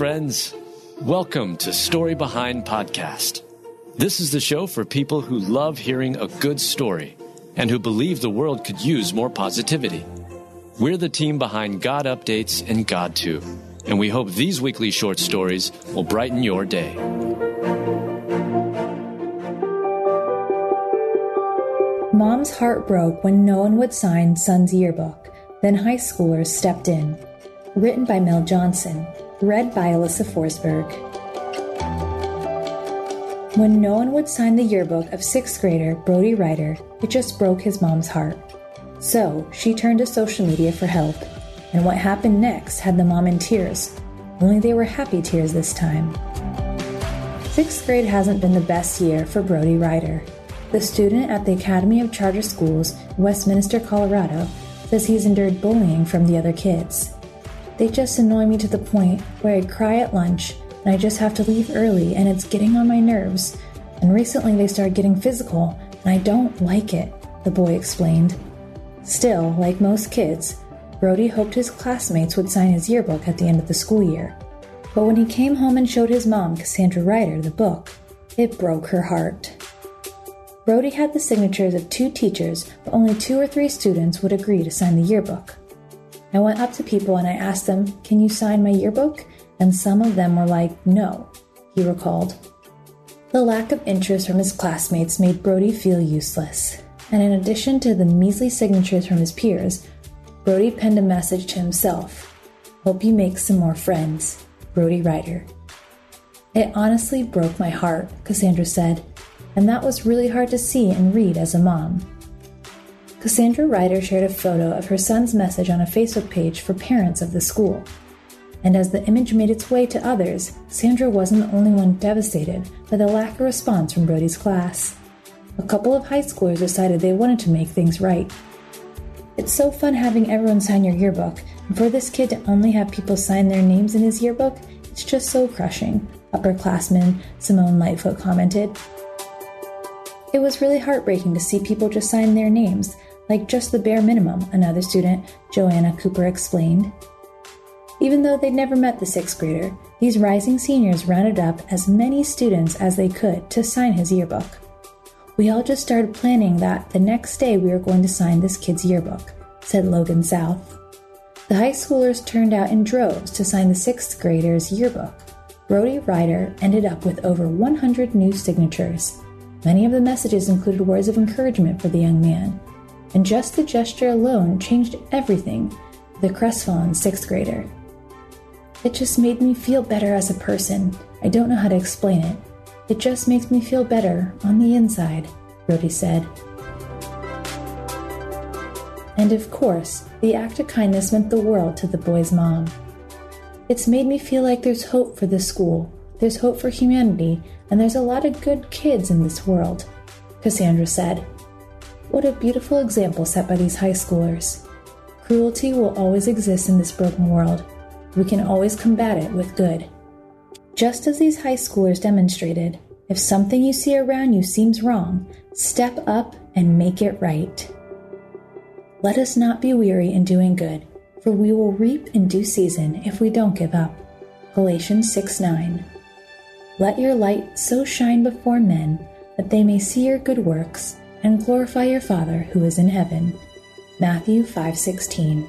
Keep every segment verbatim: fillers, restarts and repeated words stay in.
friends. Welcome to Story Behind Podcast. This is the show for people who love hearing a good story and who believe the world could use more positivity. We're the team behind God Updates and God Too, and we hope these weekly short stories will brighten your day. Mom's heart broke when no one would sign Son's yearbook. Then high schoolers stepped in. Written by Mel Johnson. Read by Alyssa Forsberg. When no one would sign the yearbook of sixth grader Brody Ryder, it just broke his mom's heart. So, she turned to social media for help. And what happened next had the mom in tears. Only they were happy tears this time. Sixth grade hasn't been the best year for Brody Ryder. The student at the Academy of Charter Schools in Westminster, Colorado, says he's endured bullying from the other kids. They just annoy me to the point where I cry at lunch and I just have to leave early and it's getting on my nerves. And recently they started getting physical and I don't like it, the boy explained. Still, like most kids, Brody hoped his classmates would sign his yearbook at the end of the school year. But when he came home and showed his mom, Cassandra Ryder, the book, it broke her heart. Brody had the signatures of two teachers, but only two or three students would agree to sign the yearbook. I went up to people and I asked them, "Can you sign my yearbook?" And some of them were like, "No," he recalled. The lack of interest from his classmates made Brody feel useless. And in addition to the measly signatures from his peers, Brody penned a message to himself. "Hope you make some more friends, Brody Ryder." It honestly broke my heart, Cassandra said, and that was really hard to see and read as a mom. Cassandra Ryder shared a photo of her son's message on a Facebook page for parents of the school. And as the image made its way to others, Sandra wasn't the only one devastated by the lack of response from Brody's class. A couple of high schoolers decided they wanted to make things right. It's so fun having everyone sign your yearbook, and for this kid to only have people sign their names in his yearbook, it's just so crushing, upperclassman Simone Lightfoot commented. It was really heartbreaking to see people just sign their names, like just the bare minimum, another student, Joanna Cooper, explained. Even though they'd never met the sixth grader, these rising seniors rounded up as many students as they could to sign his yearbook. "We all just started planning that the next day we were going to sign this kid's yearbook," said Logan South. The high schoolers turned out in droves to sign the sixth grader's yearbook. Brody Ryder ended up with over one hundred new signatures. Many of the messages included words of encouragement for the young man. And just the gesture alone changed everything for the crestfallen sixth grader. "It just made me feel better as a person. I don't know how to explain it. It just makes me feel better on the inside," Brody said. And of course, the act of kindness meant the world to the boy's mom. "It's made me feel like there's hope for this school. There's hope for humanity, and there's a lot of good kids in this world," Cassandra said. What a beautiful example set by these high schoolers. Cruelty will always exist in this broken world. We can always combat it with good. Just as these high schoolers demonstrated, if something you see around you seems wrong, step up and make it right. Let us not be weary in doing good, for we will reap in due season if we don't give up. Galatians six nine. Let your light so shine before men that they may see your good works and glorify your Father who is in heaven. Matthew five sixteen.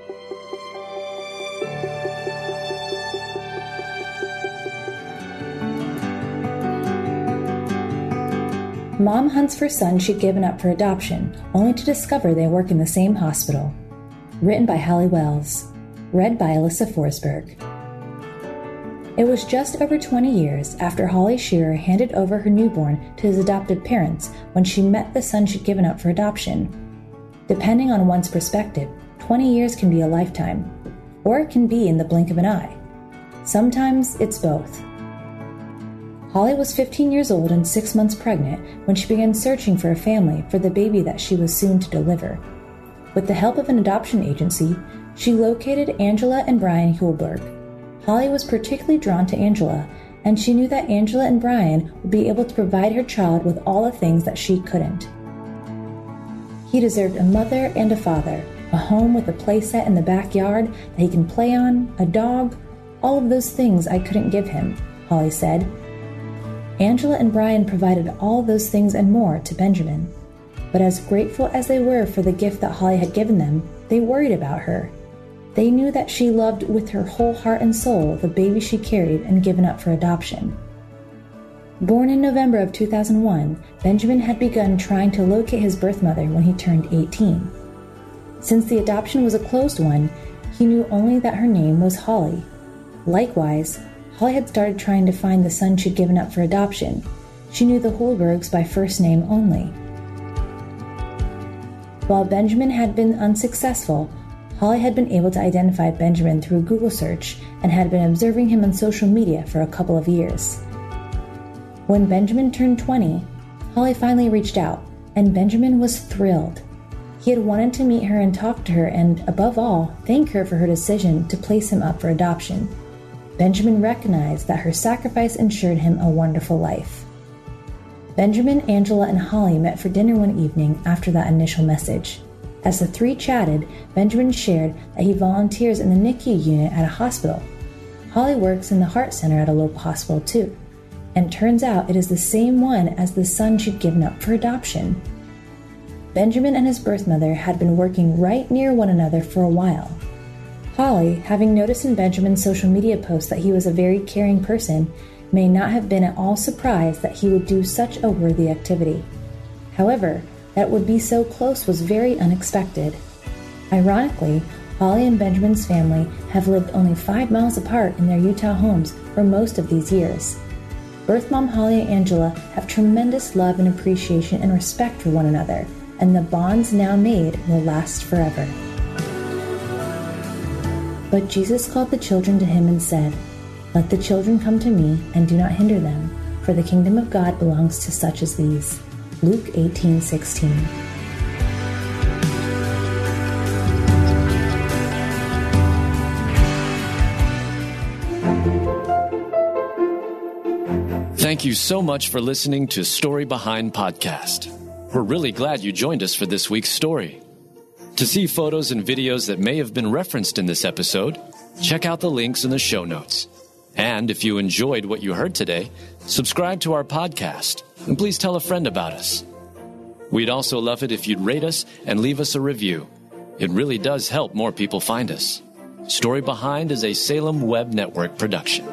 Mom hunts for son she'd given up for adoption, only to discover they work in the same hospital. Written by Hallie Wells. Read by Alyssa Forsberg. It was just over twenty years after Holly Shearer handed over her newborn to his adopted parents when she met the son she'd given up for adoption. Depending on one's perspective, twenty years can be a lifetime, or it can be in the blink of an eye. Sometimes it's both. Holly was fifteen years old and six months pregnant when she began searching for a family for the baby that she was soon to deliver. With the help of an adoption agency, she located Angela and Brian Hulberg. Holly was particularly drawn to Angela, and she knew that Angela and Brian would be able to provide her child with all the things that she couldn't. He deserved a mother and a father, a home with a playset in the backyard that he can play on, a dog, all of those things I couldn't give him," Holly said. Angela and Brian provided all those things and more to Benjamin. But as grateful as they were for the gift that Holly had given them, they worried about her. They knew that she loved with her whole heart and soul the baby she carried and given up for adoption. Born in November of two thousand one, Benjamin had begun trying to locate his birth mother when he turned eighteen. Since the adoption was a closed one, he knew only that her name was Holly. Likewise, Holly had started trying to find the son she'd given up for adoption. She knew the Holbergs by first name only. While Benjamin had been unsuccessful, Holly had been able to identify Benjamin through Google search and had been observing him on social media for a couple of years. When Benjamin turned twenty, Holly finally reached out, and Benjamin was thrilled. He had wanted to meet her and talk to her and, above all, thank her for her decision to place him up for adoption. Benjamin recognized that her sacrifice ensured him a wonderful life. Benjamin, Angela, and Holly met for dinner one evening after that initial message. As the three chatted, Benjamin shared that he volunteers in the N I C U unit at a hospital. Holly works in the Heart Center at a local hospital too, and turns out it is the same one as the son she'd given up for adoption. Benjamin and his birth mother had been working right near one another for a while. Holly, having noticed in Benjamin's social media posts that he was a very caring person, may not have been at all surprised that he would do such a worthy activity. However, that it would be so close was very unexpected. Ironically, Holly and Benjamin's family have lived only five miles apart in their Utah homes for most of these years. Birth mom Holly and Angela have tremendous love and appreciation and respect for one another, and the bonds now made will last forever. But Jesus called the children to him and said, "Let the children come to me, and do not hinder them, for the kingdom of God belongs to such as these." Luke eighteen sixteen. Thank you so much for listening to Story Behind Podcast. We're really glad you joined us for this week's story. To see photos and videos that may have been referenced in this episode, check out the links in the show notes. And if you enjoyed what you heard today, subscribe to our podcast, and please tell a friend about us. We'd also love it if you'd rate us and leave us a review. It really does help more people find us. Story Behind is a Salem Web Network production.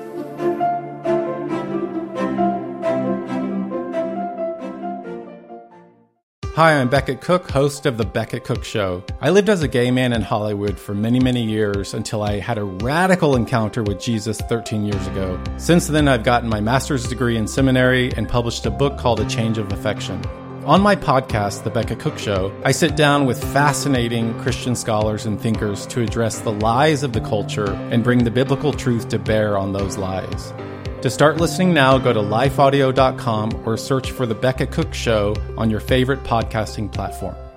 Hi, I'm Becket Cook, host of The Becket Cook Show. I lived as a gay man in Hollywood for many, many years until I had a radical encounter with Jesus thirteen years ago. Since then, I've gotten my master's degree in seminary and published a book called A Change of Affection. On my podcast, The Becket Cook Show, I sit down with fascinating Christian scholars and thinkers to address the lies of the culture and bring the biblical truth to bear on those lies. To start listening now, go to life audio dot com or search for The Becket Cook Show on your favorite podcasting platform.